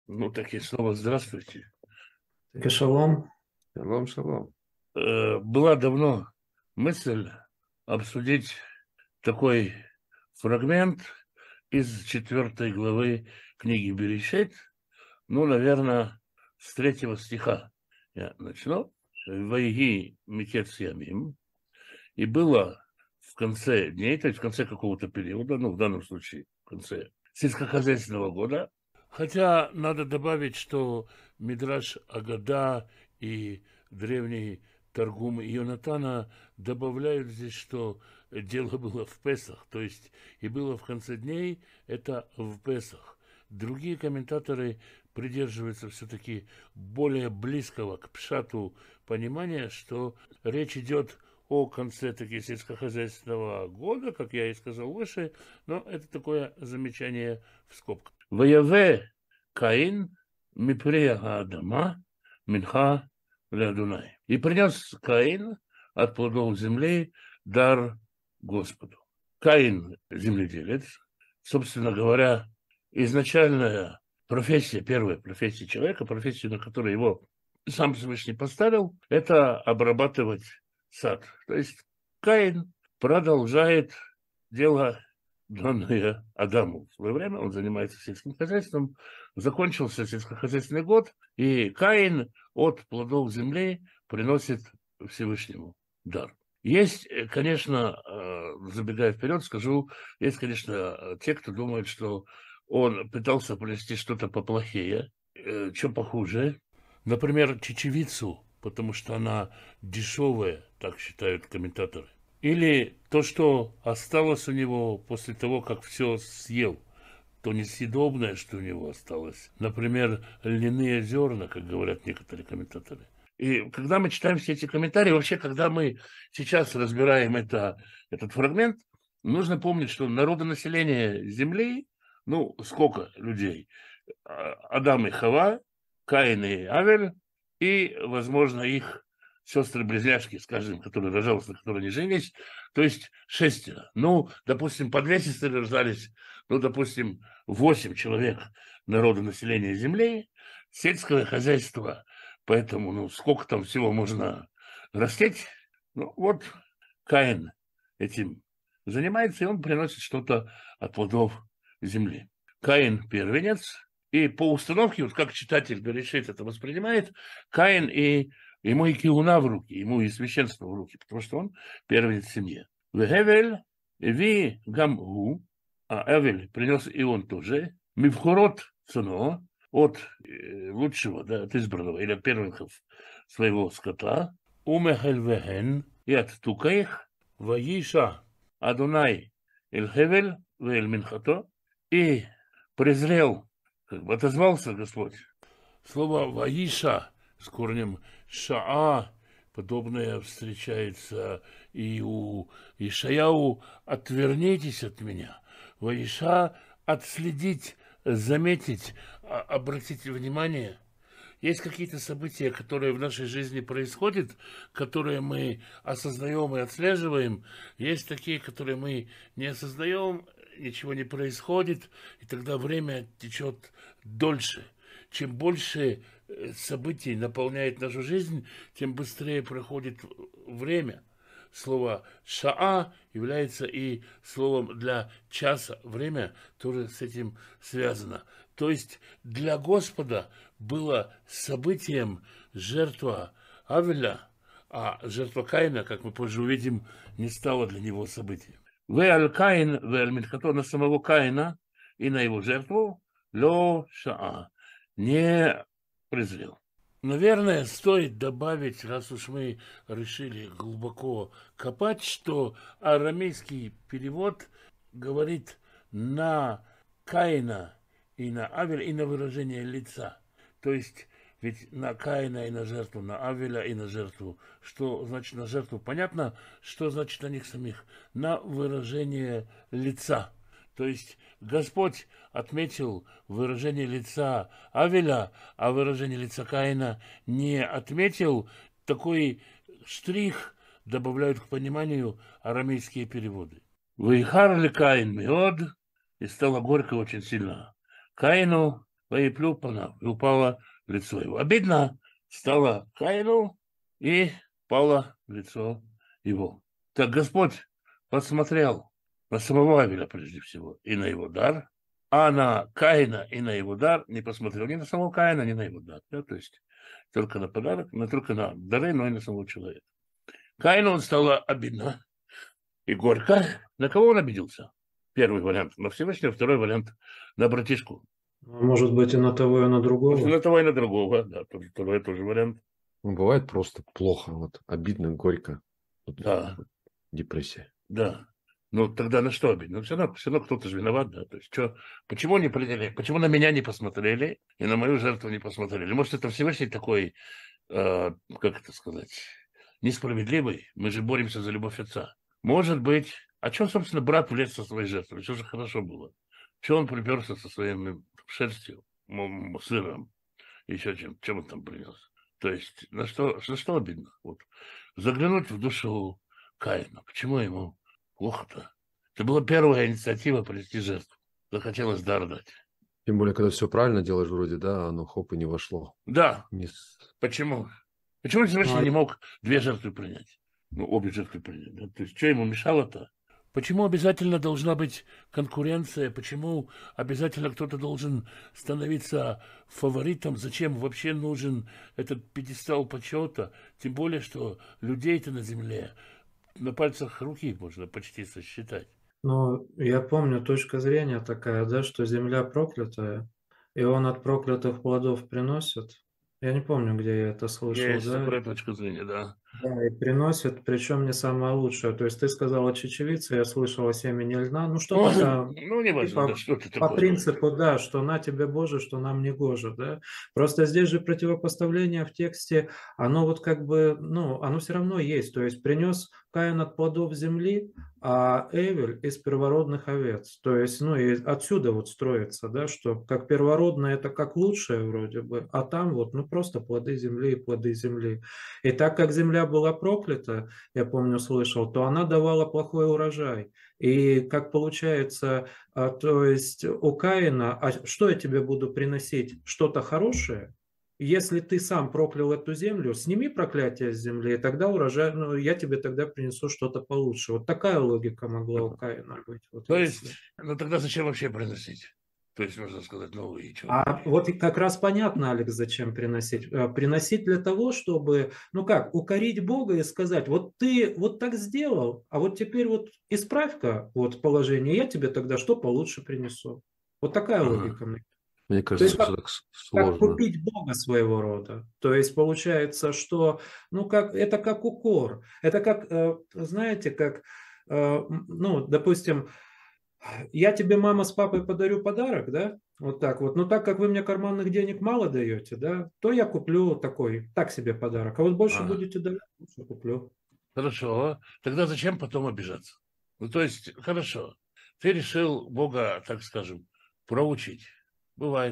Ну, так и снова здравствуйте. Так и шалом. Шалом, шалом. Была давно мысль обсудить такой фрагмент из 4 главы книги Берешит. Ну, наверное, с 3 стиха я начну. «Вайги микец ямим». И было в конце дней, то есть в конце какого-то периода, ну, в данном случае в конце сельскохозяйственного года. Хотя надо добавить, что Мидраш Агада и древний Таргум Йонатана добавляют здесь, что дело было в Песах, то есть и было в конце дней, это в Песах. Другие комментаторы придерживаются все-таки более близкого к пшату понимания, что речь идет о конце таки сельскохозяйственного года, как я и сказал выше, но это такое замечание в скобках. «Ваяве Каин мипрея Адама минха леадунай». И принес Каин от плодов земли дар Господу. Каин – земледелец. Собственно говоря, изначальная профессия, первая профессия человека, профессия, на которую его сам Всевышний поставил, это обрабатывать сад. То есть Каин продолжает дело, данное Адаму. В свое время он занимается сельским хозяйством. Закончился сельскохозяйственный год, и Каин от плодов земли приносит Всевышнему дар. Есть, конечно, забегая вперед, скажу, есть, конечно, те, кто думает, что он пытался принести что-то поплохее, что похуже. Например, чечевицу, потому что она дешевая, так считают комментаторы. Или то, что осталось у него после того, как все съел, то несъедобное, что у него осталось. Например, льняные зерна, как говорят некоторые комментаторы. И когда мы читаем все эти комментарии, вообще, когда мы сейчас разбираем этот фрагмент, нужно помнить, что народонаселение Земли, ну, сколько людей? Адам и Хава, Каин и Авель, и, возможно, их сестры-близняшки, скажем, которые рожались, на которые не женились, то есть 6. Ну, допустим, по 2 сестры рождались, ну, допустим, 8 человек народа населения Земли, сельское хозяйство, поэтому, ну, сколько там всего можно растить? Ну, вот Каин этим занимается, и он приносит что-то от плодов земли. Каин первенец, и по установке, вот как читатель Берешит это воспринимает, Каин и ему и киуна в руки, ему и священство в руки, потому что он первенец в семье. Вегевель ви гамгу, а Эвель принес и он тоже, мивхорот цуно, от лучшего, да, от избранного, или от первенцев своего скота, умехельвехен, и от тукаих, ваиша Адунай эль-хевель вэль минхато, и презрел, как бы отозвался Господь. Слово «ваиша» с корнем «шаа», подобное встречается и у Ишаяу: «Отвернитесь от меня». «Ваиша» – отследить, заметить, обратить внимание. Есть какие-то события, которые в нашей жизни происходят, которые мы осознаем и отслеживаем. Есть такие, которые мы не осознаем, ничего не происходит, и тогда время течет дольше. Чем больше событий наполняет нашу жизнь, тем быстрее проходит время. Слово «шаа» является и словом для часа. Время тоже с этим связано. То есть для Господа было событием жертва Авеля, а жертва Каина, как мы позже увидим, не стала для него событием. «Веаль Каин, веаль Минхато», на самого Каина и на его жертву «ло шаа», не презрел. Наверное, стоит добавить, раз уж мы решили глубоко копать, что арамейский перевод говорит на Каина и на Авеля, и на выражение лица. То есть, ведь на Каина и на жертву, на Авеля и на жертву. Что значит на жертву? Понятно, что значит на них самих? На выражение лица. То есть Господь отметил выражение лица Авеля, а выражение лица Каина не отметил. Такой штрих добавляют к пониманию арамейские переводы. «Вейхар ли Каин миод», и стало горько очень сильно Каину, воеплю пана, и упало лицо его. Обидно стало Каину, и пало лицо его. Так Господь посмотрел на самого Авеля прежде всего и на его дар, а на Каина и на его дар не посмотрел ни на самого Каина, ни на его дар. Да? То есть только на подарок, не только на дары, но и на самого человека. Каину он стало обидно и горько. На кого он обиделся? Первый вариант на Всевышнего, второй вариант на братишку. Может быть, и на того, и на Может, другого. на того и на другого, да, второй тоже вариант. Ну, бывает просто плохо, вот обидно, горько. Вот, Да. депрессия. Да. Ну, тогда на что обидно? Ну, все равно кто-то же виноват, да. То есть, почему не приняли, почему на меня не посмотрели и на мою жертву не посмотрели? Может, это Всевышний такой, как это сказать, несправедливый? Мы же боремся за любовь отца. Может быть, а что, собственно, брат влез со своей жертвой? Все же хорошо было. Чего он приперся со своим шерстью, сыром, еще чем он там принес? То есть, на что обидно? Вот. Заглянуть в душу Каина. Почему ему плохо-то? Это была первая инициатива принести жертву. Захотелось дар дать. Тем более, когда все правильно делаешь вроде, да, оно хоп и не вошло. Да. Не... Почему? Почему Всевышний не мог две жертвы принять? Ну, обе жертвы принять. Да? То есть, что ему мешало-то? Почему обязательно должна быть конкуренция? Почему обязательно кто-то должен становиться фаворитом? Зачем вообще нужен этот пьедестал почета? Тем более, что людей-то на земле на пальцах руки можно почти сосчитать. Ну, я помню, точка зрения такая, да, что земля проклятая, и он от проклятых плодов приносит. Я не помню, где я это слышал, Есть да? такая точка зрения, да. Да, и приносит, причем не самое лучшее. То есть ты сказал о чечевице, я слышал о семени льна, ну что-то там, Ну, не важно, да, что это по такое. принципу, да, что на тебе Боже, что нам не гоже, да. Просто здесь же противопоставление в тексте, оно вот как бы, ну, оно все равно есть. То есть принес Каин от плодов земли, а Эвель из первородных овец. То есть, ну, и отсюда вот строится, да, что как первородное это как лучшее вроде бы, а там вот, ну, просто плоды земли и плоды земли. И так как земля была проклята, я помню, слышал, то она давала плохой урожай. И как получается, то есть у Каина, а что я тебе буду приносить? Что-то хорошее? Если ты сам проклял эту землю, сними проклятие с земли, и тогда урожай, ну, я тебе тогда принесу что-то получше. Вот такая логика могла у Каина быть. Вот То если. есть, ну тогда зачем вообще приносить? То есть, можно сказать, ну и что? А вот и как раз понятно, Алекс, зачем приносить. Приносить для того, чтобы, ну как, укорить Бога и сказать, вот ты вот так сделал, а вот теперь вот исправь-ка вот положение, я тебе тогда что получше принесу. Вот такая логика. Мне То есть кажется, все так как сложно. купить Бога своего рода. То есть получается, что, ну как, это как укор. Это как, знаете, как, ну, допустим, я тебе, мама, с папой подарю подарок, да, вот так вот. Но так как вы мне карманных денег мало даете, да, то я куплю такой, так себе подарок. А вот больше Ага. будете давать, лучше куплю. Хорошо. Тогда зачем потом обижаться? Ну, то есть, хорошо. Ты решил Бога, так скажем, проучить. Бывает.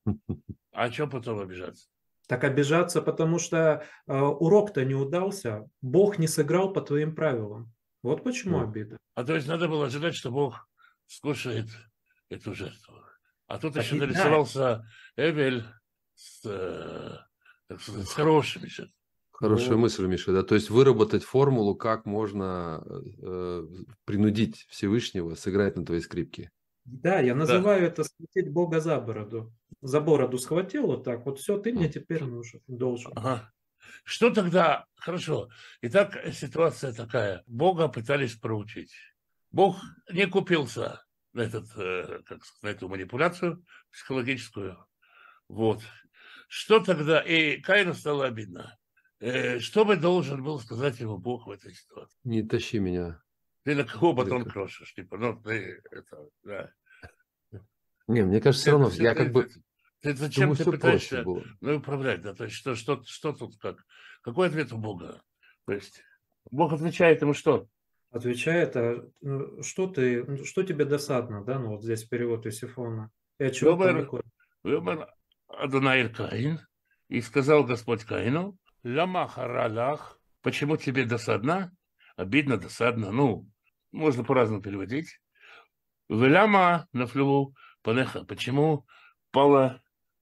А что потом обижаться? Так обижаться, потому что урок-то не удался, Бог не сыграл по твоим правилам. Вот почему обида. А то есть надо было ожидать, что Бог скушает эту жертву. А тут Так еще и да. нарисовался Эвель с, так сказать, с хорошими жертвами. Хорошая мысль, Миша, да. То есть выработать формулу, как можно принудить Всевышнего сыграть на твоей скрипке. Да, я называю это схватить Бога за бороду. За бороду схватил вот так, вот все, ты мне теперь нужен, должен. Ага. Что тогда? Хорошо. Итак, ситуация такая. Бога пытались проучить. Бог не купился на, на эту манипуляцию психологическую. Вот. Что тогда? И Каину стало обидно. Что бы должен был сказать ему Бог в этой ситуации? Не тащи меня. Ты на кого батон крошишь? Типа, ну, ты это, да. Не, мне кажется, все равно, я как бы... Ты зачем думаю, ты все пытаешься проще было. управлять? Да? То есть что тут как? Какой ответ у Бога? То есть Бог отвечает ему что? Отвечает, что тебе досадно, да, ну вот здесь перевод Исифона. И от чего ты не хочешь? Выбор Адонаир Каин, и сказал Господь Каину, ляма харалах, почему тебе досадно? Обидно, досадно, ну, можно по-разному переводить. Веляма нафлю панеха, почему пало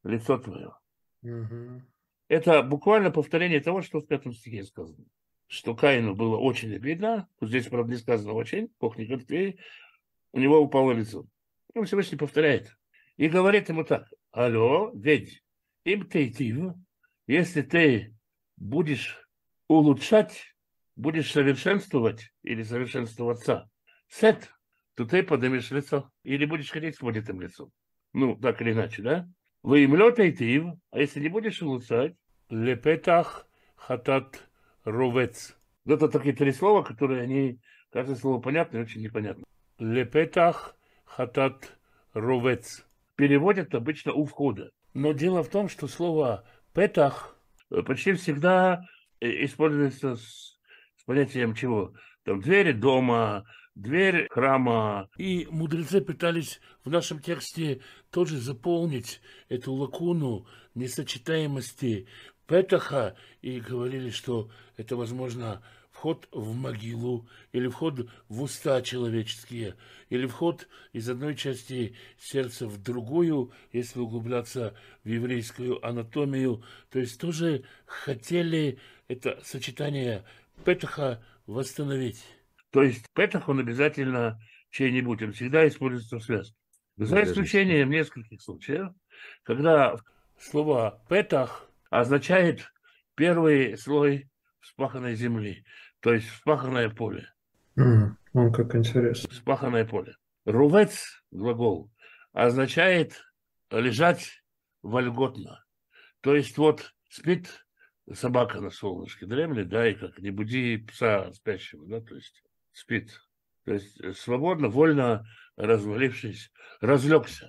лицо твое. Мгм. Это буквально повторение того, что в 5 стихе сказано. Что Каину было очень обидно. Вот здесь, правда, не сказано очень, Бог не говорит, и у него упало лицо. Он Всевышний повторяет. И говорит ему так. Алло, ведь им тейтив, если ты будешь улучшать, будешь совершенствовать или совершенствоваться, сет, то ты поднимешь лицо. Или будешь ходить с поднятым лицом. Ну, так или иначе, да? Вы им тейтив, а если не будешь улучшать, лепетах хатат ровец. Это такие 3 слова, которые они, каждое слово понятно и очень непонятно. Лепетах хатат ровец. Переводят обычно у входа. Но дело в том, что слово петах почти всегда используется с понятием чего? Там двери дома, дверь храма. И мудрецы пытались в нашем тексте тоже заполнить эту лакуну несочетаемости петаха и говорили, что это, возможно, вход в могилу, или вход в уста человеческие, или вход из одной части сердца в другую, если углубляться в еврейскую анатомию. То есть тоже хотели это сочетание петаха восстановить. То есть петах он обязательно чей-нибудь, он всегда используется в связке. За исключением нескольких случаев, когда слово петах означает первый слой вспаханной земли, то есть вспаханное поле. Вон как интересно. Вспаханное поле. Рувец, глагол, означает лежать вольготно. То есть вот спит собака на солнышке, дремлет, да, и как не буди пса спящего, да, то есть спит. То есть свободно, вольно развалившись, разлегся.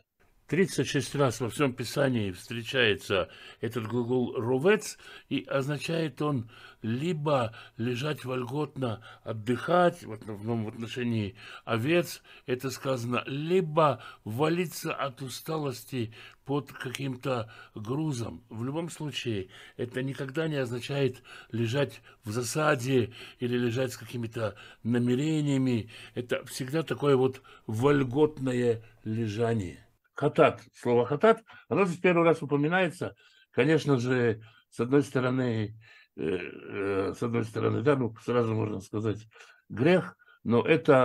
36 раз во всем Писании встречается этот глагол «ровец», и означает он либо лежать вольготно, отдыхать, в основном в отношении овец, это сказано, либо валиться от усталости под каким-то грузом. В любом случае, это никогда не означает лежать в засаде или лежать с какими-то намерениями. Это всегда такое вот вольготное лежание. Хатат, слово хатат, оно здесь первый раз упоминается, конечно же, с одной стороны, да, ну, сразу можно сказать, грех, но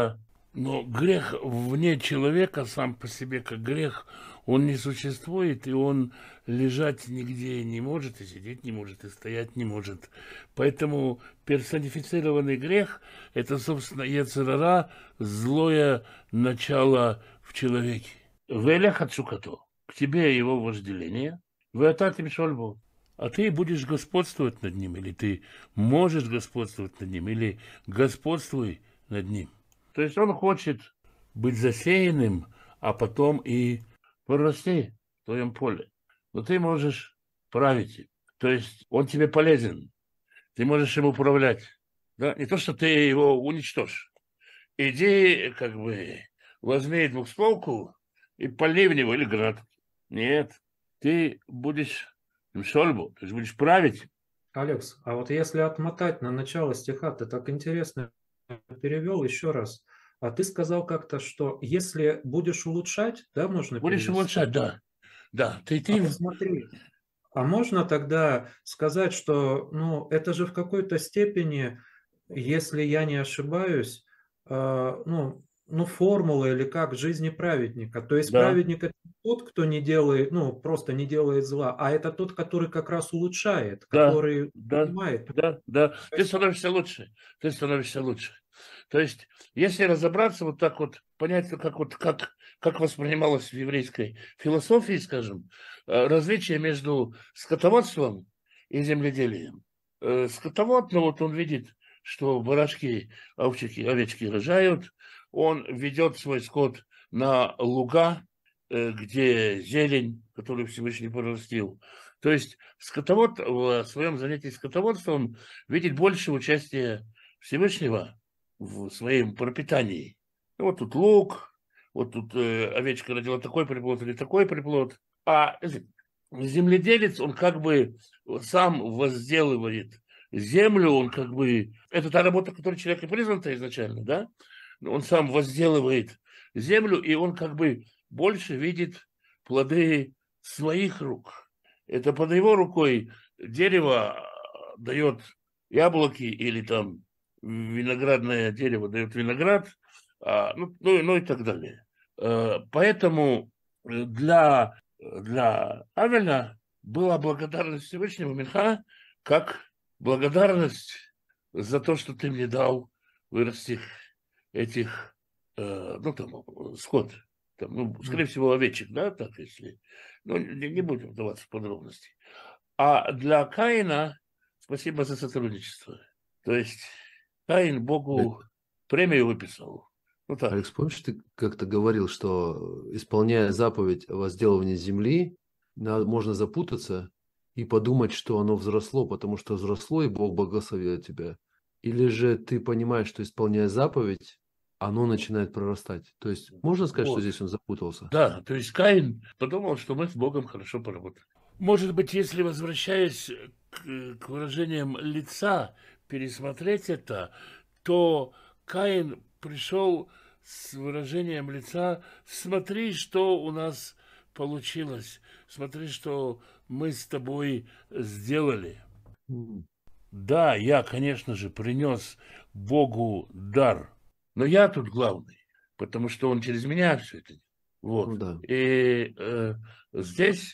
грех вне человека сам по себе как грех, он не существует, и он лежать нигде не может, и сидеть не может, и стоять не может. Поэтому персонифицированный грех – это, собственно, йецер ара, злое начало в человеке. Велех отшукато, к тебе его вожделение, веататим шольбу, а ты будешь господствовать над ним, или ты можешь господствовать над ним, или господствуй над ним. То есть он хочет быть засеянным, а потом и прорасти в твоем поле. Но ты можешь править им. То есть он тебе полезен, ты можешь им управлять. Да? Не то, что ты его уничтожишь. Иди, как бы, возьми двухстволку, и полей в него или град. Нет, ты будешь шольбу, ты же будешь править. Алекс, а вот если отмотать на начало стиха, ты так интересно перевел еще раз. А ты сказал как-то, что если будешь улучшать, да, можно Будешь перевести? улучшать, да. Да, ты. А вот смотри, а можно тогда сказать, что, ну, это же в какой-то степени, если я не ошибаюсь, ну, формула или как жизни праведника. То есть Да, праведник это тот, кто не делает, ну, просто не делает зла, а это тот, который как раз улучшает, да, который да, понимает. да. Ты становишься лучше. Ты становишься лучше. То есть, если разобраться вот так вот, понять, как воспринималось в еврейской философии, скажем, различие между скотоводством и земледелием. Скотовод, ну вот он видит, что барашки, овчики, овечки рожают, он ведет свой скот на луга, где зелень, которую Всевышний порастил. То есть скотовод в своем занятии скотоводством видит больше участия Всевышнего в своем пропитании. Вот тут лук, вот тут овечка родила такой приплод или такой приплод. А земледелец, он как бы сам возделывает землю, он как бы... Это та работа, которой человек и призван-то изначально, да? Он сам возделывает землю, и он как бы больше видит плоды своих рук. Это под его рукой дерево дает яблоки или там виноградное дерево дает виноград, ну и так далее. Поэтому для Авеля была благодарность Всевышнему Минха как благодарность за то, что ты мне дал вырасти этих, скот. Там, скорее всего, овечек, да, так, если... Ну, не будем вдаваться в подробности. А для Каина спасибо за сотрудничество. То есть Каин Богу премию выписал. Ну так. Алекс, помнишь, ты как-то говорил, что исполняя заповедь о возделывании земли, можно запутаться и подумать, что оно взросло, потому что взросло, и Бог благословил тебя. Или же ты понимаешь, что исполняя заповедь, оно начинает прорастать. То есть можно сказать, что Вот. здесь он запутался? Да, то есть Каин подумал, что мы с Богом хорошо поработали. Может быть, если, возвращаясь к выражениям лица, пересмотреть это, то Каин пришел с выражением лица: смотри, что у нас получилось, смотри, что мы с тобой сделали. Да, я, конечно же, принес Богу дар, но я тут главный, потому что он через меня все это. Вот. Ну да. И здесь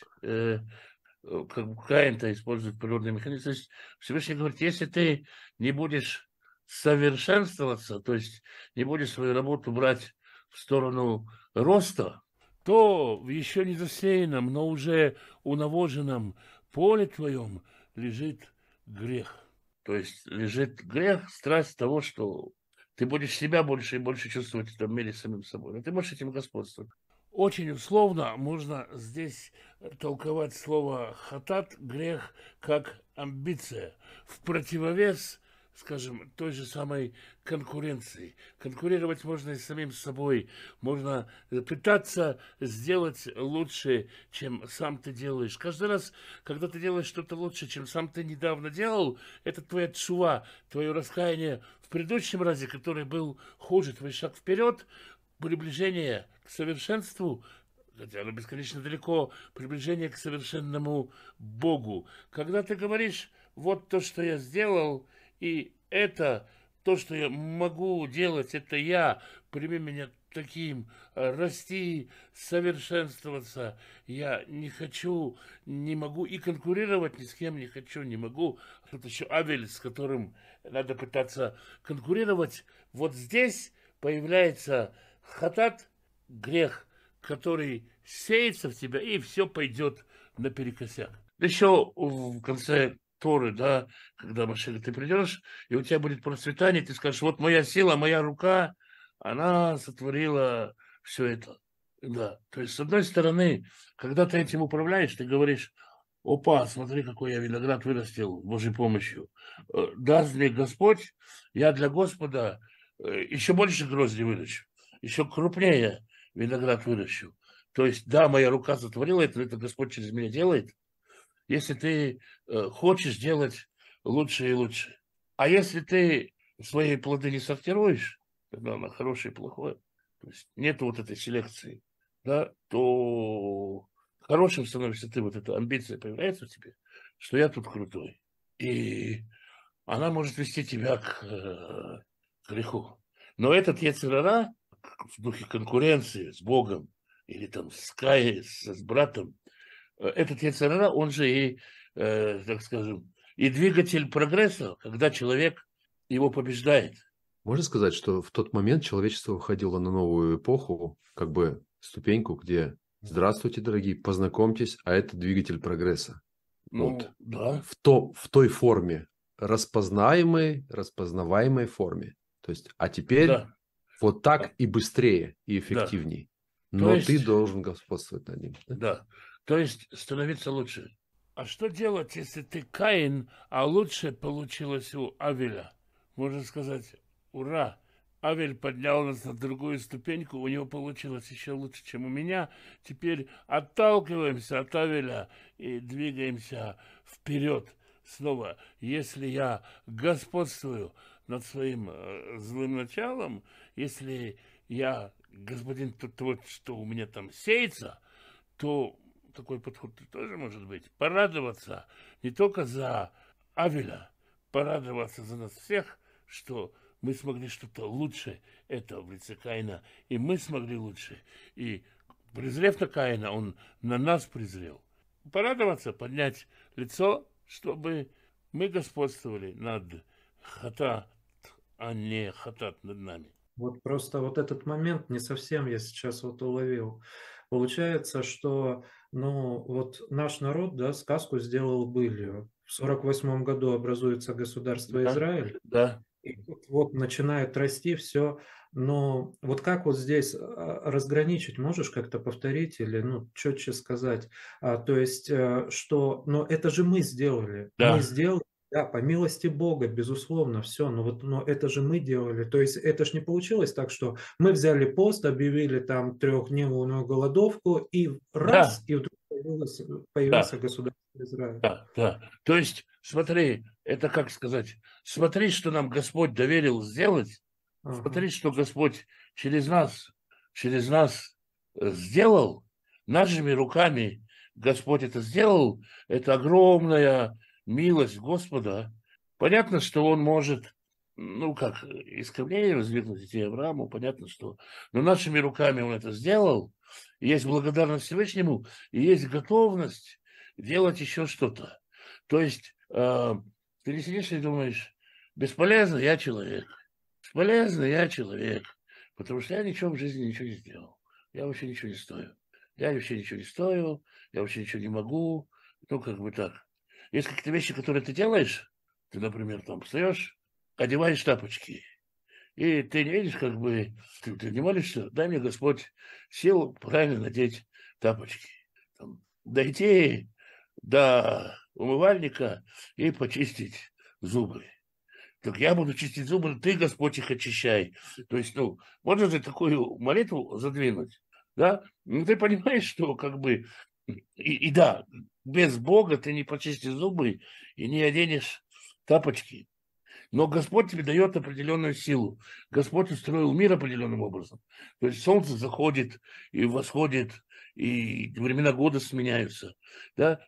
как бы Каин-то использует природный механизм. То есть Всевышний говорит, если ты не будешь совершенствоваться, то есть не будешь свою работу брать в сторону роста, то в еще не засеянном, но уже унавоженном поле твоем лежит грех. То есть лежит грех, страсть того, что ты будешь себя больше и больше чувствовать в этом мире самим собой. Но ты можешь этим господствовать. Очень условно можно здесь толковать слово «хатат», грех, как амбиция, в противовес, скажем, той же самой конкуренции. Конкурировать можно и с самим собой, можно пытаться сделать лучше, чем сам ты делаешь. Каждый раз, когда ты делаешь что-то лучше, чем сам ты недавно делал, это твоя тшува, твое раскаяние в предыдущем разе, который был хуже, твой шаг вперед, приближение к совершенству, хотя оно бесконечно далеко, приближение к совершенному Богу. Когда ты говоришь, вот то, что я сделал, и это то, что я могу делать, это я, прими меня таким, расти, совершенствоваться. Я не хочу, не могу и конкурировать ни с кем не хочу, не могу. Тут еще Авель, с которым надо пытаться конкурировать. Вот здесь появляется хатат, грех, который сеется в тебя, и все пойдет наперекосяк. Еще в конце Торы, да, когда, Машех, ты придешь, и у тебя будет процветание, ты скажешь, вот моя сила, моя рука, она сотворила все это. Да, то есть, с одной стороны, когда ты этим управляешь, ты говоришь, опа, смотри, какой я виноград вырастил Божьей помощью. Даст мне Господь, я для Господа еще больше грозди выращу, еще крупнее виноград выращу. То есть, да, моя рука затворила это, это Господь через меня делает, если ты хочешь делать лучше и лучше. А если ты свои плоды не сортируешь, когда на хорошее и плохое, то есть нет вот этой селекции, да, то хорошим становишься ты, вот эта амбиция появляется у тебя, что я тут крутой. И она может вести тебя к греху. Но этот Йецер-ара в духе конкуренции с Богом или там с братом, этот Йецер-ара, он же и, так скажем, и двигатель прогресса, когда человек его побеждает. Можно сказать, что в тот момент человечество выходило на новую эпоху, как бы ступеньку, где «Здравствуйте, дорогие, познакомьтесь, а это двигатель прогресса». Ну, Вот. да. В той форме, распознаваемой форме. То есть, а теперь Да. вот так и быстрее, и Да. эффективнее. То Но есть, ты должен господствовать над ним. Да? да. То есть становиться лучше. А что делать, если ты Каин, а лучше получилось у Авеля? Можно сказать, ура! Авель поднял нас на другую ступеньку, у него получилось еще лучше, чем у меня. Теперь отталкиваемся от Авеля и двигаемся вперед. Снова, если я господствую над своим злым началом, если я господин тот, что у меня там сеется, то такой подход тоже может быть. Порадоваться не только за Авеля, порадоваться за нас всех, что мы смогли что-то лучше этого в лице Каина, и мы смогли лучше. И презрев на Каина, он на нас презрел. Порадоваться, поднять лицо, чтобы мы господствовали над хатат, а не хатат над нами. Вот просто вот этот момент не совсем я сейчас вот уловил. Получается, что, ну, вот наш народ, да, сказку сделал былью. В 48 году образуется государство Да, Израиль, да. и тут вот начинает расти все. Но вот как вот здесь разграничить, можешь как-то повторить или, ну, четче сказать? То есть, что, но это же мы Да. сделали, да, по милости Бога, безусловно, все, но вот, но это же мы делали. То есть это ж не получилось так, что мы взяли пост, объявили там трехдневную голодовку, и Да, раз, и вдруг да, появился государство Израиль. да, да. То есть, смотри, это как сказать, смотри, что нам Господь доверил сделать, Ага. смотри, что Господь через нас сделал, нашими руками Господь это сделал, это огромная милость Господа. Понятно, что Он может, ну как, искривление воздвигнуть детей Аврааму, понятно, что, но нашими руками Он это сделал, и есть благодарность Всевышнему, и есть готовность делать еще что-то. То есть ты не сидишь и думаешь, бесполезно, я человек. Бесполезно, я человек. Потому что я ничего в жизни ничего не сделал. Я вообще ничего не стою. Я вообще ничего не стою, я вообще ничего не могу. Ну, как бы так. Есть какие-то вещи, которые ты делаешь. Ты, например, там встаешь, одеваешь тапочки. И ты не видишь, как бы, ты не молишься, дай мне Господь силу правильно надеть тапочки. Там, дойти до умывальника и почистить зубы. Так я буду чистить зубы, ты, Господь, их очищай. То есть, ну, можно же такую молитву задвинуть, да? Ну, ты понимаешь, что как бы, и да, без Бога ты не почистишь зубы и не оденешь тапочки. Но Господь тебе дает определенную силу. Господь устроил мир определенным образом. То есть солнце заходит и восходит, и времена года сменяются. Да?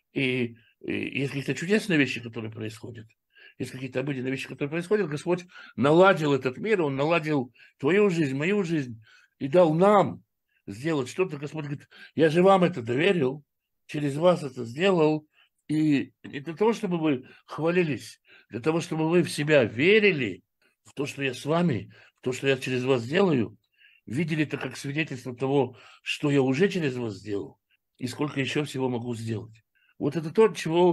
И есть какие-то чудесные вещи, которые происходят. Есть какие-то обыденные вещи, которые происходят. Господь наладил этот мир, Он наладил твою жизнь, мою жизнь и дал нам сделать что-то. Господь говорит, я же вам это доверил, через вас это сделал. И не для того, чтобы вы хвалились, для того, чтобы вы в себя верили, в то, что я с вами, в то, что я через вас делаю, видели это как свидетельство того, что я уже через вас сделал и сколько еще всего могу сделать. Вот это то,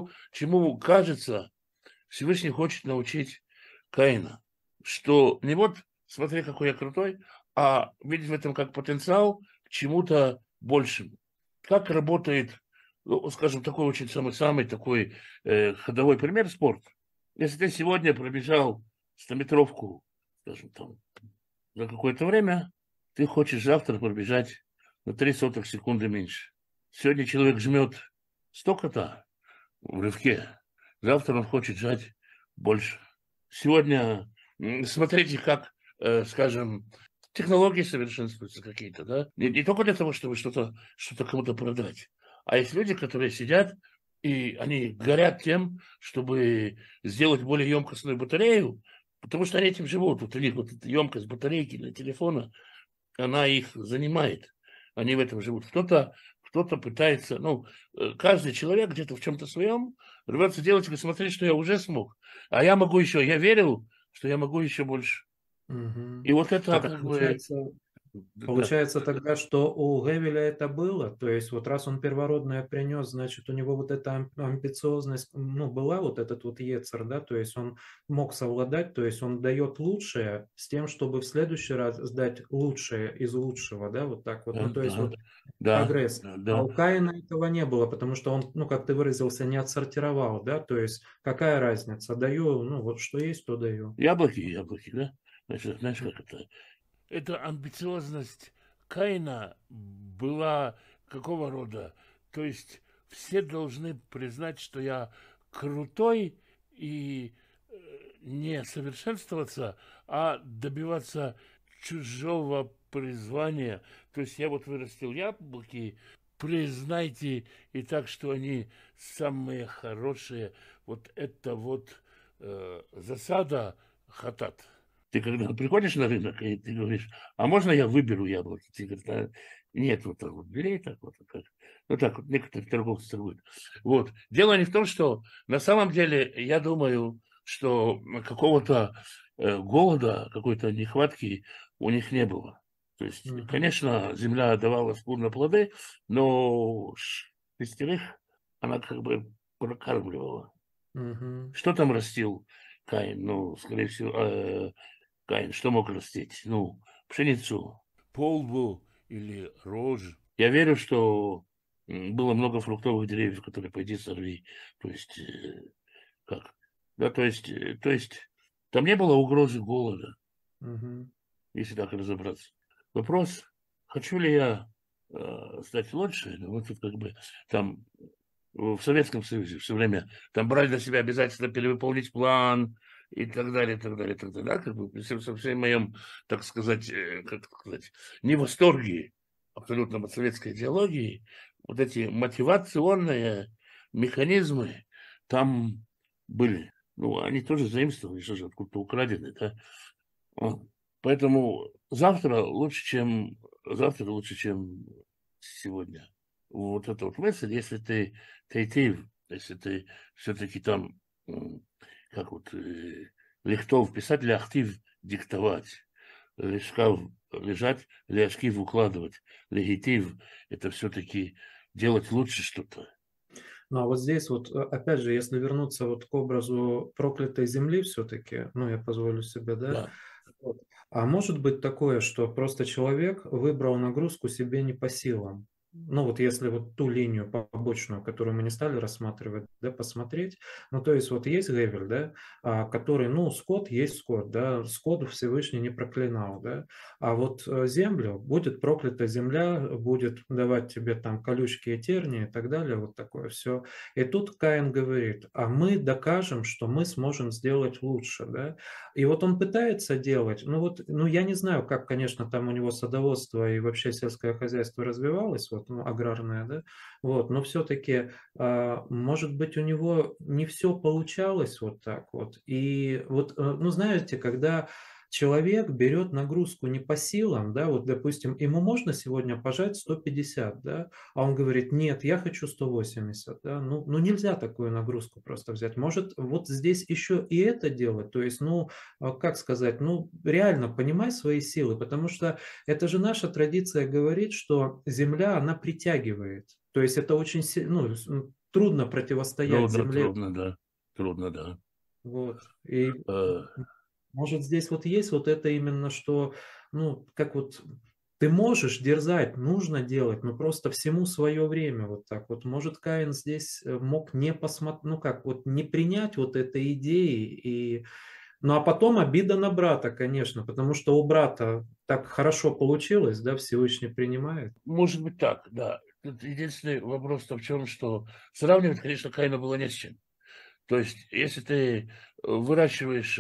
чему, кажется, Всевышний хочет научить Каина. Что не вот смотри, какой я крутой, а видеть в этом как потенциал к чему-то большему. Как работает, ну, скажем, такой очень самый такой ходовой пример спорт. Если ты сегодня пробежал 100-метровку, скажем, там, за какое-то время, ты хочешь завтра пробежать на 0,03 секунды меньше. Сегодня человек жмет столько-то в рывке, завтра он хочет жать больше. Сегодня смотрите, как, скажем, технологии совершенствуются какие-то, да? Не только для того, чтобы что-то кому-то продать, а есть люди, которые сидят, и они горят тем, чтобы сделать более емкостную батарею, потому что они этим живут. Вот у них вот эта емкость батарейки для телефона, она их занимает. Они в этом живут. Кто-то пытается, ну, каждый человек где-то в чем-то своем рвется делать и смотреть, что я уже смог. А я могу еще, я верил, что я могу еще больше. Мгм. И вот это Так как бы... получается, Да, получается тогда, что у Гевеля это было, то есть вот раз он первородное принес, значит, у него вот эта амбициозность, ну, была вот этот вот Ецер, да, то есть он мог совладать, то есть он дает лучшее с тем, чтобы в следующий раз сдать лучшее из лучшего, да, вот так вот, ну, то есть да, вот да, прогресс. да, А да. у Каина этого не было, потому что он, ну, как ты выразился, не отсортировал, да, то есть какая разница, даю, ну, вот что есть, то даю. Яблоки, да? Значит, знаешь, как это? Эта амбициозность Каина была какого рода? То есть все должны признать, что я крутой и не совершенствоваться, а добиваться чужого призвания. То есть я вот вырастил яблоки, признайте и так, что они самые хорошие. Вот это вот засада хатат. Ты когда приходишь на рынок, и ты говоришь, а можно я выберу яблоки? Ты говоришь, «Да, нет, вот так вот, бери так вот. Так. Ну так вот, некоторые торговцы торгуют. Вот. Дело не в том, что на самом деле я думаю, что какого-то голода, какой-то нехватки у них не было. То есть, Мгм. конечно, земля давала скудно плоды, но шестерых она как бы прокармливала. Мгм. Что там растил Каин? Ну, скорее всего, Каин, что мог растить? Ну, пшеницу, полбу или рожь. Я верю, что было много фруктовых деревьев, которые пойди сорви. То есть, как? Да, то есть, там не было угрозы голода, Мгм. если так разобраться. Вопрос, хочу ли я стать лучше? Ну, вот тут как бы там в Советском Союзе все время там брали на себя обязательно перевыполнить план и так далее, и так далее, и так далее. Да, как бы при всем, со всем моем, так сказать, как сказать, не восторге абсолютно от советской идеологии, вот эти мотивационные механизмы там были. Ну, они тоже заимствованы, что же, откуда-то украдены, да. Вот. Поэтому завтра лучше, чем сегодня. Вот это вот мысль, если ты тейтив, если ты все-таки там, как вот, лихтов писать, ляхтив диктовать, лешкав лежать, ляшкив укладывать, легитив это все-таки делать лучше что-то. Ну, а вот здесь вот, опять же, если вернуться вот к образу проклятой земли все-таки, ну, я позволю себе, да, Да. вот. А может быть такое, что просто человек выбрал нагрузку себе не по силам? Ну вот если вот ту линию побочную, которую мы не стали рассматривать, да, посмотреть, ну то есть вот есть Гевель, да, который, ну скот есть скот, да, скот Всевышний не проклинал, да, а вот землю, будет проклята земля, будет давать тебе там колючки и тернии и так далее, вот такое все. И тут Каин говорит, а мы докажем, что мы сможем сделать лучше, да, и вот он пытается делать, ну вот, ну я не знаю, как, конечно, там у него садоводство и вообще сельское хозяйство развивалось, вот, ну, аграрное, да, вот, но все-таки, может быть, у него не все получалось вот так вот. И вот, ну, знаете, когда человек берет нагрузку не по силам, да, вот, допустим, ему можно сегодня пожать 150, да, а он говорит, нет, я хочу 180, да, ну нельзя такую нагрузку просто взять. Может, вот здесь еще и это делать, то есть, ну, как сказать, ну, реально понимай свои силы, потому что это же наша традиция говорит, что Земля, она притягивает. То есть это очень ну, трудно противостоять Трудно, Земле. трудно, да. Трудно, да. Вот. И Э, может здесь вот есть вот это именно, что, ну, как вот ты можешь дерзать, нужно делать, но просто всему свое время вот так вот. Может, Каин здесь мог не посмотреть, ну как, вот не принять вот этой идеи и ну, а потом обида на брата, конечно, потому что у брата так хорошо получилось, да, Всевышний принимает. Может быть так, да. Тут единственный вопрос-то в чем, что сравнивать, конечно, Каина было не с чем. То есть, если ты выращиваешь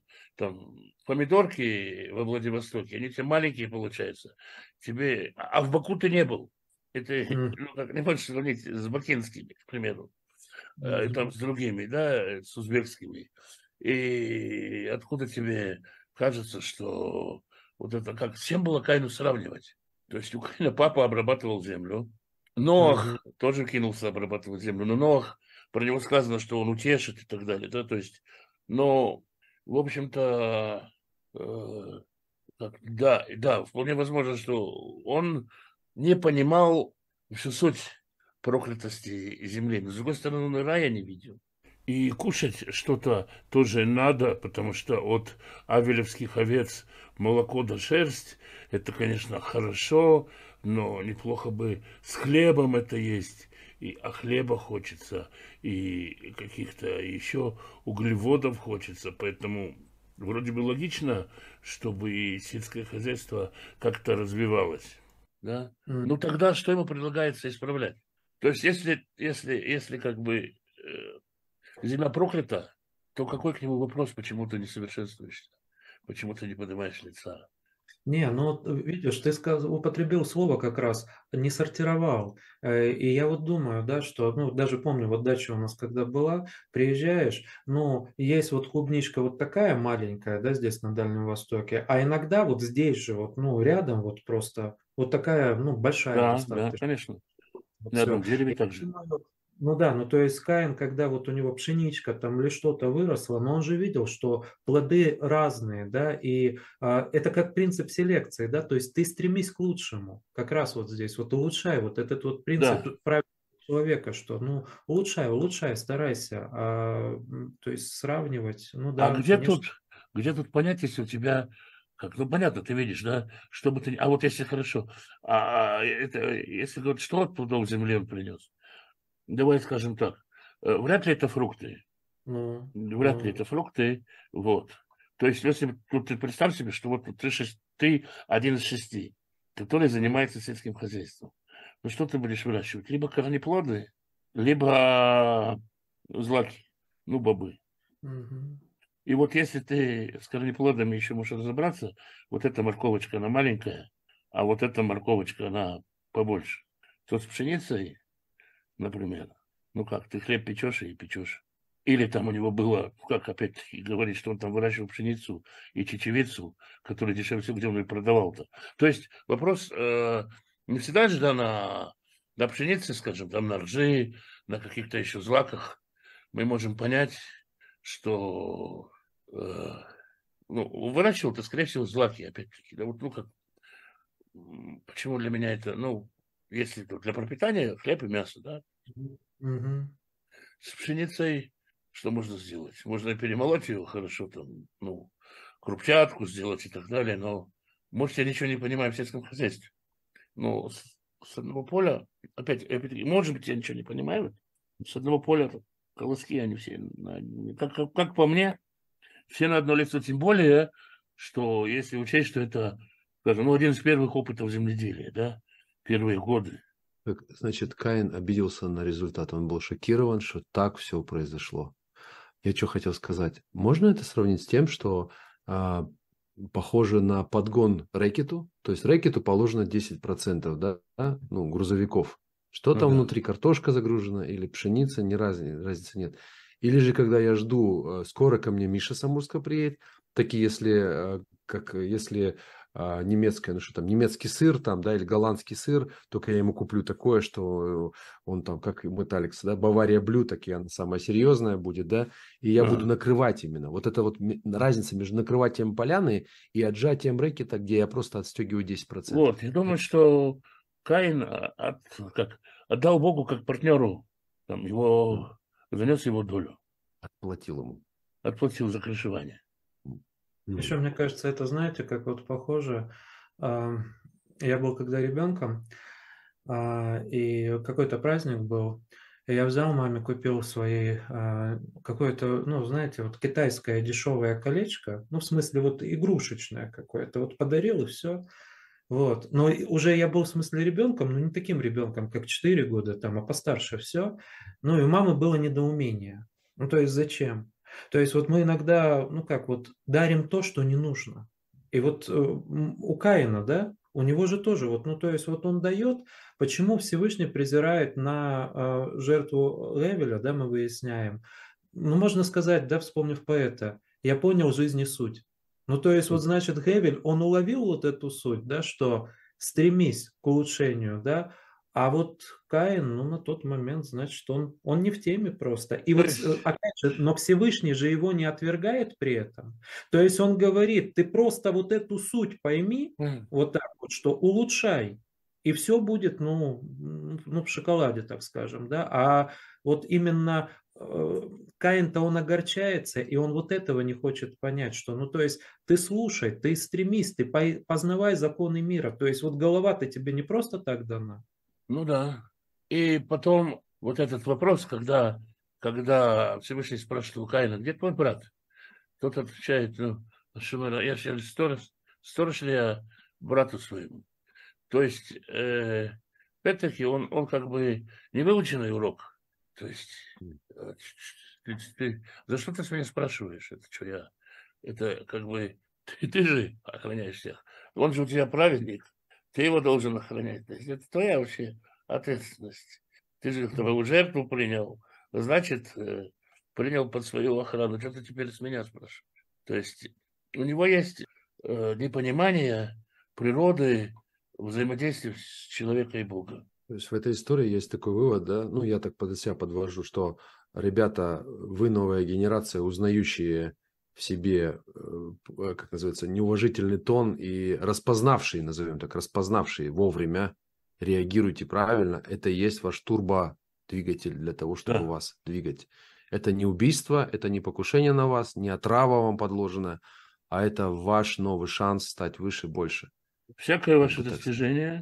там помидорки во Владивостоке, они тебе маленькие получаются, тебе, а в Баку ты не был. Это, М, ну, как, не хочешь сравнить с бакинскими, к примеру, там мгм. с другими, да, с узбекскими. И откуда тебе кажется, что вот это как, с чем было Каину сравнивать? То есть у Каина папа обрабатывал землю, Мгм. Ноах тоже кинулся обрабатывать землю, но Ноах, про него сказано, что он утешит и так далее, да, то есть, но, в общем-то, э, да, да, вполне возможно, что он не понимал всю суть проклятости земли, но, с другой стороны, он и рая не видел. И кушать что-то тоже надо, потому что от авелевских овец молоко да шерсть, это, конечно, хорошо, но неплохо бы с хлебом это есть. А хлеба хочется, и каких-то еще углеводов хочется, поэтому вроде бы логично, чтобы и сельское хозяйство как-то развивалось. Да? М. Ну тогда что ему предлагается исправлять? То есть если как бы земля проклята, то какой к нему вопрос, почему ты не совершенствуешься? Почему ты не поднимаешь лица? Не, ну вот видишь, ты употребил слово как раз не сортировал. И я вот думаю, да, что, ну, даже помню, вот дача у нас когда была, приезжаешь, ну, есть вот клубничка вот такая маленькая, да, здесь на Дальнем Востоке, а иногда вот здесь же, вот, ну, рядом вот просто вот такая, ну, большая Да, да, достаточно. конечно. Вот На одном все. дереве также. Ну да, ну то есть Каин, когда вот у него пшеничка там или что-то выросло, но он же видел, что плоды разные, да, и это как принцип селекции, да, то есть ты стремись к лучшему, как раз вот здесь, вот улучшай, вот этот вот принцип Да. правильного человека, что, ну, улучшай, улучшай, старайся, то есть сравнивать, ну А да, конечно, где тут понять, если у тебя, как, ну понятно, ты видишь, да, что бы ты, а вот если хорошо, это, если говорить, что от плодов земли он принес, давай скажем так, вряд ли это фрукты, вряд ли ну, это фрукты, вот. То есть, если тут ты представь себе, что вот ты один из 6, который занимается сельским хозяйством. Ну что ты будешь выращивать? Либо корнеплоды, либо злаки, ну бобы. мгм, И вот если ты с корнеплодами еще можешь разобраться, вот эта морковочка, она маленькая, а вот эта морковочка, она побольше, то с пшеницей, например, ну как, ты хлеб печешь и печешь. Или там у него было, как опять-таки говорить, что он там выращивал пшеницу и чечевицу, который дешевле всего, где он ее продавал-то. То есть вопрос не всегда же да, на пшенице, скажем, там на ржи, на каких-то еще злаках мы можем понять, что э, ну, выращивал-то, скорее всего, злаки, опять-таки. Да, вот, ну, как, почему для меня это, ну, если для пропитания хлеб и мясо, да, мгм. с пшеницей что можно сделать? Можно перемолоть ее хорошо, там, ну, крупчатку сделать и так далее, но, может, я ничего не понимаю в сельском хозяйстве. Но с одного поля, опять, может быть, я ничего не понимаю, с одного поля колоски, они все, как по мне, все на одно лицо, тем более, что если учесть, что это, скажем, ну, один из первых опытов земледелия, да, первые годы. Так, значит, Каин обиделся на результат. Он был шокирован, что так все произошло. Я что хотел сказать. Можно это сравнить с тем, что похоже на подгон рэкету? То есть рэкету положено 10%, да, ну, грузовиков. Что Ну там да. внутри, картошка загружена или пшеница, разницы нет. Или же, когда я жду, скоро ко мне Миша Самурска приедет, такие, если немецкое, ну что там, немецкий сыр там, да, или голландский сыр, только я ему куплю такое, что он там, как и Металликс, да, Бавария Блю, такие, она самая серьезная будет, да, и я буду Ага. накрывать именно. Вот это вот разница между накрыванием поляны и отжатием рэкета, где я просто отстегиваю 10%. Вот, я думаю, что Каин как, отдал Богу как партнеру, там, М, занес его долю, Отплатил ему. отплатил за крышевание. Еще, мне кажется, это, знаете, как вот похоже. а, Я был когда ребенком, и какой-то праздник был, и я взял маме, купил своей какое-то, ну, знаете, вот китайское дешевое колечко, ну, в смысле, вот игрушечное какое-то, вот подарил и все. Вот. Но уже я был, в смысле, ребенком, но не таким ребенком, как 4 года, там, а постарше все. Ну, и у мамы было недоумение. Ну, то есть зачем? То есть вот мы иногда, ну как, вот дарим то, что не нужно. И вот у Каина, да, у него же тоже, вот, ну то есть вот он дает, почему Всевышний презирает на жертву Левеля, да, мы выясняем. Ну, можно сказать, да, вспомнив поэта, я понял жизни суть. Ну, то есть, вот, значит, Гевель, он уловил вот эту суть, да, что стремись к улучшению, да, а вот Каин, ну, на тот момент, значит, он не в теме просто. И То вот, есть, опять же, но Всевышний же его не отвергает при этом. То есть он говорит, ты просто вот эту суть пойми, вот так вот, что улучшай, и все будет, ну, в шоколаде, так скажем, да. А вот именно Каин-то он огорчается, и он вот этого не хочет понять, что, ну, то есть ты слушай, ты стремись, ты познавай законы мира. То есть вот голова-то тебе не просто так дана. ну да. И потом вот этот вопрос, когда Всевышний спрашивает у Каина, где твой брат? Тот отвечает, ну, Шумера, я же сторож ли я брату своему? То есть, опять-таки, он как бы не выученный урок. То есть, за что ты с меня спрашиваешь? Это что я? Это как бы Ты же охраняешь всех. Он же у тебя праведник, ты его должен охранять. То есть это твоя вообще ответственность. Ты же вторую жертву принял, значит, принял под свою охрану. Что ты теперь с меня спрашиваешь? То есть у него есть непонимание природы взаимодействия с человеком и Богом. То есть в этой истории есть такой вывод, да, ну я так под себя подвожу, что ребята, вы новая генерация, узнающие в себе, как называется, неуважительный тон и распознавшие, назовем так, распознавшие вовремя, реагируйте правильно, это и есть ваш турбодвигатель для того, чтобы Да. вас двигать. Это не убийство, это не покушение на вас, не отрава вам подложена, а это ваш новый шанс стать выше, больше. Всякое Я ваше бы так сказал.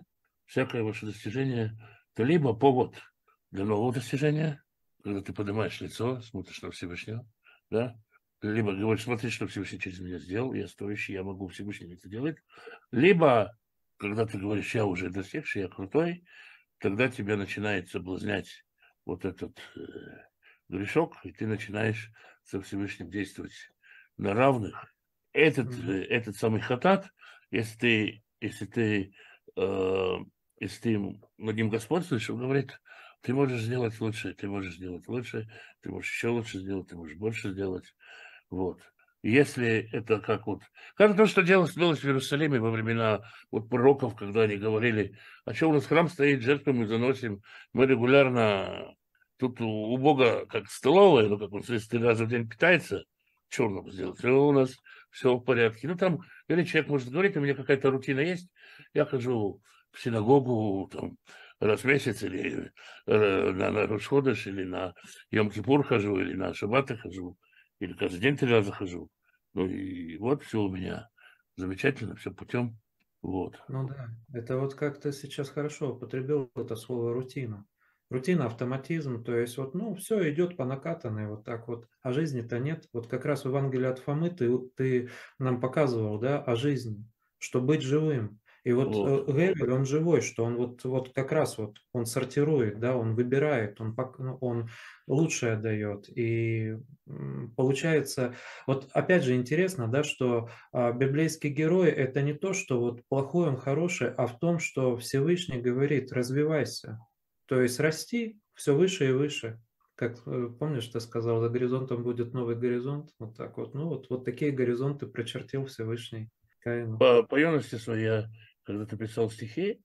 достижение, это либо повод для нового достижения, когда ты поднимаешь лицо, смотришь на Всевышнего, да, либо говоришь, смотри, что Всевышний через меня сделал, я стоящий, я могу, Всевышний это делать, либо, когда ты говоришь, я уже достигший, я крутой, тогда тебя начинает соблазнять вот этот грешок, и ты начинаешь со Всевышним действовать на равных. Этот самый хатат, если ты, э, если ты над ним господствуешь, он говорит, ты можешь сделать лучше, ты можешь сделать лучше, ты можешь еще лучше сделать, ты можешь больше сделать. Вот. Если это как вот... Как то, что делалось в Иерусалиме во времена вот пророков, когда они говорили, а что у нас храм стоит, жертвы мы заносим, мы регулярно... Тут у Бога как столовая, ну как он 3 раза в день питается, черным сделать, и у нас все в порядке. Ну там, или человек может говорить, у меня какая-то рутина есть, я хожу в синагогу там, раз в месяц, или на Рош ходеш, или на Йом-Кипур хожу, или на Шаббаты хожу, или каждый день 3 раза хожу. Ну и вот все у меня замечательно, все путем. Вот. Ну да, это вот как ты сейчас хорошо употребил это слово рутина. Рутина, автоматизм, то есть вот, ну, все идет по накатанной вот так вот, а жизни-то нет. Вот как раз в Евангелии от Фомы ты нам показывал, да, о жизни, что быть живым. И вот Вот. Гевель, он живой, что он вот как раз вот, он сортирует, да, он выбирает, ну, он лучшее дает. И получается, вот опять же интересно, да, что библейский герой – это не то, что вот плохой он хороший, а в том, что Всевышний говорит: развивайся, то есть расти все выше и выше. Как помнишь, ты сказал, за горизонтом будет новый горизонт, вот так вот. Ну вот такие горизонты прочертил Всевышний Каину. По юности своей я когда-то писал стихи,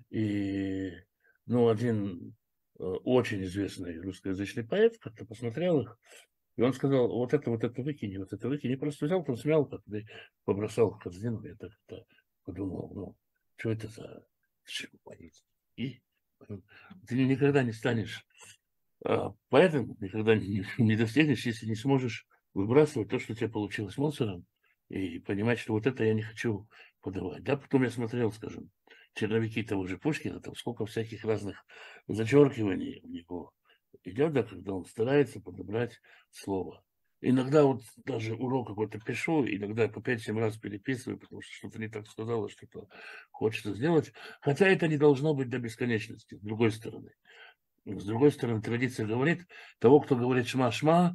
и ну, один очень известный русскоязычный поэт как-то посмотрел их, и он сказал, вот это выкини, вот это выкини. Просто взял, там смял, как-то и побросал в корзину. Я так это подумал, ну, что это за поэт? И ты никогда не станешь поэтому никогда не достигнешь, если не сможешь выбрасывать то, что у тебя получилось мусором, и понимать, что вот это я не хочу подавать. Да, потом я смотрел, скажем, черновики того же Пушкина, там сколько всяких разных зачеркиваний у него идет, да, когда он старается подобрать слово. Иногда вот даже урок какой-то пишу, иногда по 5-7 раз переписываю, потому что что-то не так сказала, что-то хочется сделать. Хотя это не должно быть до бесконечности, с другой стороны. С другой стороны, традиция говорит, того, кто говорит шма-шма,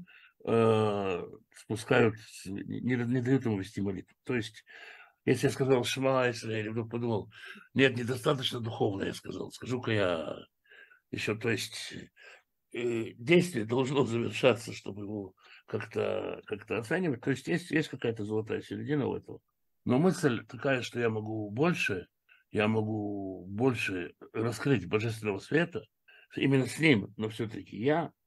спускают, не дают ему вести молитву. То есть, если я сказал шма, если я вдруг подумал, нет, недостаточно духовно, я сказал, скажу-ка я еще, то есть, действие должно завершаться, чтобы его как оценивать. То есть, есть какая-то золотая середина в этом. Но мысль такая, что я могу больше раскрыть божественного света, именно с ним, но все-таки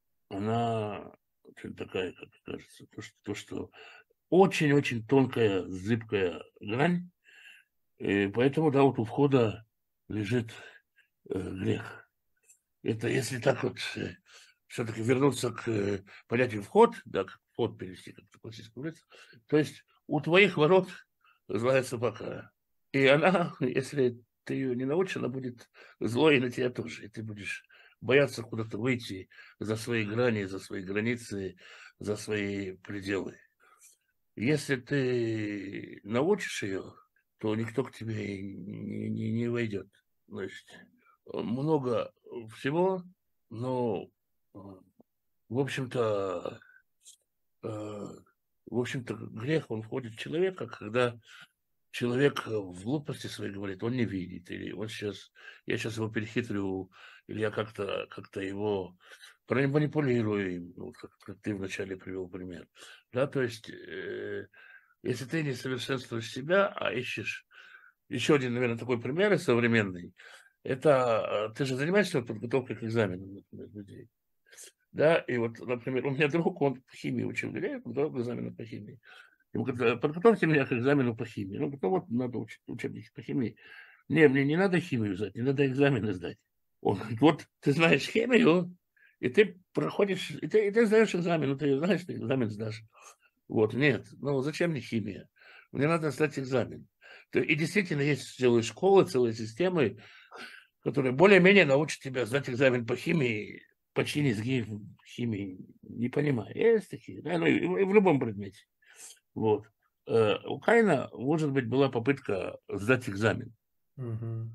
она очень такая, как кажется, то, что очень-очень тонкая, зыбкая грань, и поэтому, да, вот у входа лежит грех. Это если так вот все-таки вернуться к понятию вход, да, как вход перевести, как это классически говорится, то есть у твоих ворот злая собака. И она, если ты ее не научишь, она будет злой и на тебя тоже. И ты будешь бояться куда-то выйти за свои грани, за свои границы, за свои пределы. Если ты научишь ее, то никто к тебе не войдет. То есть много всего, но, в общем-то, э, в в общем-то, грех, он входит в человека, когда человек в глупости своей говорит, он не видит, или он сейчас, я сейчас его перехитрю, или я как-то его манипулирую им, ну, как ты вначале привел пример. Да, то есть, если ты не совершенствуешь себя, а ищешь, еще один, наверное, такой пример современный, это ты же занимаешься подготовкой к экзаменам, например, людей. Да, и вот, например, у меня друг, он химию учил, я подготовку к экзамену по химии. Ему говорят, подготовьте меня к экзамену по химии. Ну, потом вот надо учебники по химии. Не, мне не надо химию сдать, не надо экзамены сдать. Он говорит, вот ты знаешь химию, и ты проходишь, и ты сдаешь экзамен, ну ты знаешь, ты экзамен сдашь. Вот, нет, ну зачем мне химия? Мне надо сдать экзамен. И действительно есть целые школы, целые системы, которые более-менее научат тебя сдать экзамен по химии, почти низги в химии, не понимаю. Есть такие, да, ну и в любом предмете. Вот. У Каина, может быть, была попытка сдать экзамен. Мгм.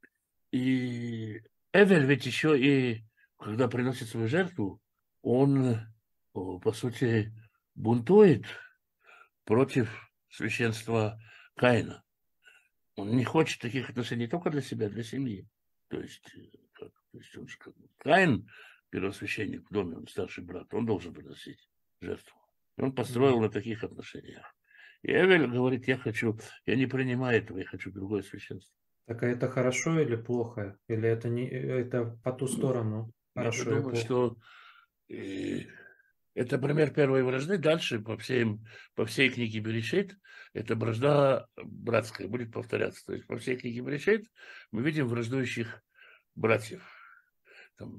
И Эвель ведь еще и, когда приносит свою жертву, он, по сути, бунтует против священства Каина. Он не хочет таких отношений только для себя, для семьи. То есть, то есть он же Каин, первосвященник в доме, он старший брат, он должен приносить жертву. И он построил на таких отношениях. И Эвель говорит, я не принимаю этого, я хочу другое священство. Так а это хорошо или плохо? Или это не это по ту сторону? Я Хорошо и думаю, плохо. что э, это пример первой вражды. Дальше по всей книге Берешит эта вражда братская будет повторяться. То есть по всей книге Берешит мы видим враждующих братьев. Там,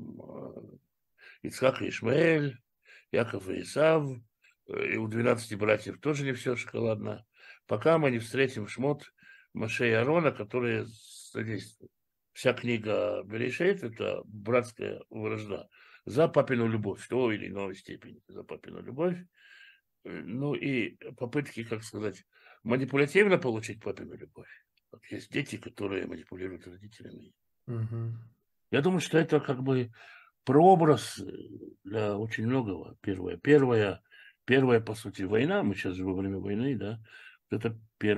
Ицхак и Ишмаэль, Яков и Исав, и у 12 братьев тоже не все шоколадно. Пока мы не встретим Шмот Моше и Аарона, которые содействуют. Вся книга Берешит – это братская вражда за папину любовь в той или иной степени, за папину любовь. Ну и попытки, как сказать, манипулятивно получить папину любовь. Вот есть дети, которые манипулируют родителями. Мгм. Я думаю, что это как бы прообраз для очень многого. Первая, по сути, война. Мы сейчас же во время войны, да. Это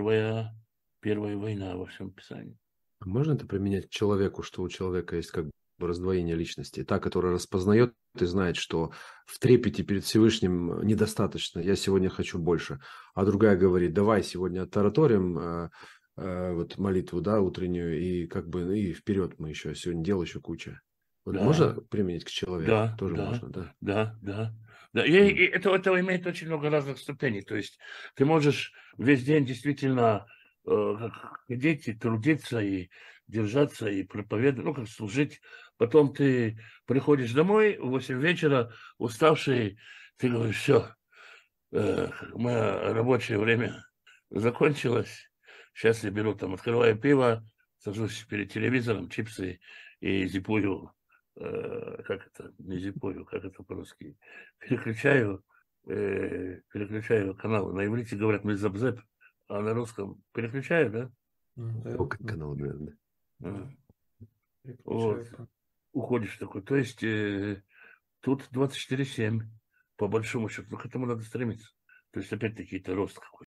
первая война во всем Писании. А можно это применять к человеку, что у человека есть как бы раздвоение личности? Та, которая распознает и знает, что в трепете перед Всевышним недостаточно, я сегодня хочу больше. А другая говорит, давай сегодня оттараторим вот молитву, да, утреннюю, и как бы и вперед мы еще, сегодня дел еще куча. Вот Да, можно применить к человеку? да, Тоже да, можно, да? да, да. Да, и это имеет очень много разных ступеней. То есть ты можешь весь день действительно как дети трудиться и держаться, и проповедовать, ну, как служить. Потом ты приходишь домой в 8 вечера, уставший, ты говоришь, все, мое рабочее время закончилось. Сейчас я беру, там, открываю пиво, сажусь перед телевизором, чипсы и зипую, как это, не зипую, как это по-русски, переключаю каналы. На иврите говорят мезабзеп, а на русском переключаю, да? Да, О, как канал, наверное. А, Вот, переключаю. уходишь такой. То есть тут 24/7, по большому счету, но к этому надо стремиться. То есть, опять-таки, это рост какой-то.